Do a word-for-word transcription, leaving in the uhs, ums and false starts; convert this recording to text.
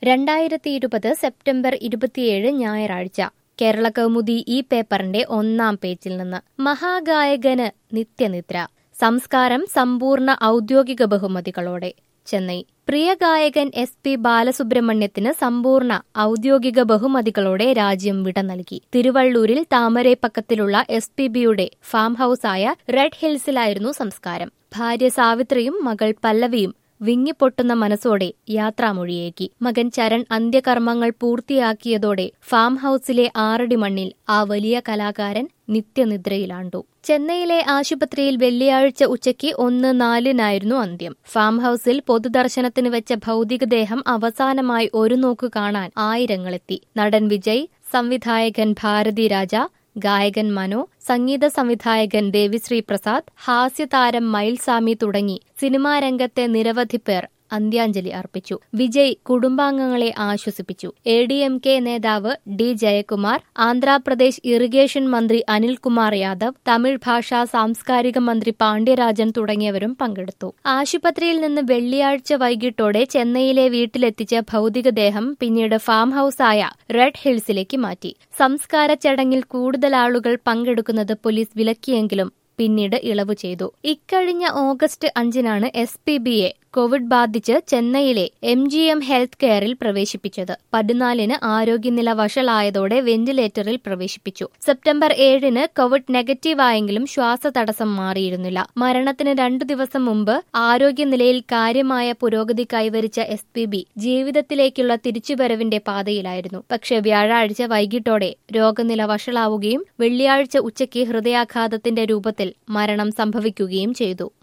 രണ്ടായിരത്തി ഇരുപത് സെപ്റ്റംബർ ഇരുപത്തിയേഴ് ഞായറാഴ്ച കേരള കൗമുദി ഈ പേപ്പറിന്റെ ഒന്നാം പേജിൽ നിന്ന് മഹാഗായകന് നിത്യനിദ്ര സംസ്കാരം സമ്പൂർണ്ണ ഔദ്യോഗിക ബഹുമതികളോടെ ചെന്നൈ. പ്രിയ ഗായകൻ എസ് പി ബാലസുബ്രഹ്മണ്യത്തിന് സമ്പൂർണ്ണ ഔദ്യോഗിക ബഹുമതികളോടെ രാജ്യം വിട നൽകി. തിരുവള്ളൂരിൽ താമരൈപ്പക്കത്തിലുള്ള എസ് പി ബിയുടെ ഫാം ഹൌസായ റെഡ് ഹിൽസിലായിരുന്നു സംസ്കാരം. ഭാര്യ സാവിത്രിയും മകൾ പല്ലവിയും വിങ്ങിപ്പൊട്ടുന്ന മനസ്സോടെ യാത്രാമൊഴിയേകി. മകൻ ചരൺ അന്ത്യകർമ്മങ്ങൾ പൂർത്തിയാക്കിയതോടെ ഫാം ഹൌസിലെ ആറടി മണ്ണിൽ ആ വലിയ കലാകാരൻ നിത്യനിദ്രയിലാണ്ടു. ചെന്നൈയിലെ ആശുപത്രിയിൽ വെള്ളിയാഴ്ച ഉച്ചയ്ക്ക് ഒന്ന് നാലിനായിരുന്നു അന്ത്യം. ഫാം ഹൌസിൽ പൊതുദർശനത്തിന് വെച്ച ഭൗതികദേഹം അവസാനമായി ഒരു നോക്ക് കാണാൻ ആയിരങ്ങളെത്തി. നടൻ വിജയ്, സംവിധായകൻ ഭാരതി രാജ, ഗായകൻ മനോ, സംഗീത സംവിധായകൻ ദേവിശ്രീ പ്രസാദ്, ഹാസ്യതാരം മയിൽസാമി തുടങ്ങി സിനിമാ രംഗത്തെ നിരവധി പേർ അന്ത്യാഞ്ജലി അർപ്പിച്ചു. വിജയ് കുടുംബാംഗങ്ങളെ ആശ്വസിപ്പിച്ചു. എ ഡി എം കെ നേതാവ് ഡി ജയകുമാർ, ആന്ധ്രാപ്രദേശ് ഇറിഗേഷൻ മന്ത്രി അനിൽകുമാർ യാദവ്, തമിഴ് ഭാഷാ സാംസ്കാരിക മന്ത്രി പാണ്ഡ്യരാജൻ തുടങ്ങിയവരും പങ്കെടുത്തു. ആശുപത്രിയിൽ നിന്ന് വെള്ളിയാഴ്ച വൈകിട്ടോടെ ചെന്നൈയിലെ വീട്ടിലെത്തിച്ച ഭൗതികദേഹം പിന്നീട് ഫാം ഹൌസായ റെഡ് ഹിൽസിലേക്ക് മാറ്റി. സംസ്കാര ചടങ്ങിൽ കൂടുതൽ ആളുകൾ പങ്കെടുക്കുന്നത് പോലീസ് വിലക്കിയെങ്കിലും പിന്നീട് ഇളവ് ചെയ്തു. ഇക്കഴിഞ്ഞ ഓഗസ്റ്റ് അഞ്ചിനാണ് എസ് പി ബിയെ കോവിഡ് ബാധിച്ച് ചെന്നൈയിലെ എം ജി എം ഹെൽത്ത് കെയറിൽ പ്രവേശിപ്പിച്ചത്. പതിനാലിന് ആരോഗ്യനില വഷളായതോടെ വെന്റിലേറ്ററിൽ പ്രവേശിപ്പിച്ചു. സെപ്റ്റംബർ ഏഴിന് കോവിഡ് നെഗറ്റീവായെങ്കിലും ശ്വാസതടസ്സം മാറിയിരുന്നില്ല. മരണത്തിന് രണ്ടു ദിവസം മുമ്പ് ആരോഗ്യനിലയിൽ കാര്യമായ പുരോഗതി കൈവരിച്ച എസ് പി ബി ജീവിതത്തിലേക്കുള്ള തിരിച്ചുവരവിന്റെ പാതയിലായിരുന്നു. പക്ഷേ വ്യാഴാഴ്ച വൈകിട്ടോടെ രോഗനില വഷളാവുകയും വെള്ളിയാഴ്ച ഉച്ചയ്ക്ക് ഹൃദയാഘാതത്തിന്റെ രൂപത്തിൽ മരണം സംഭവിക്കുകയും ചെയ്തു.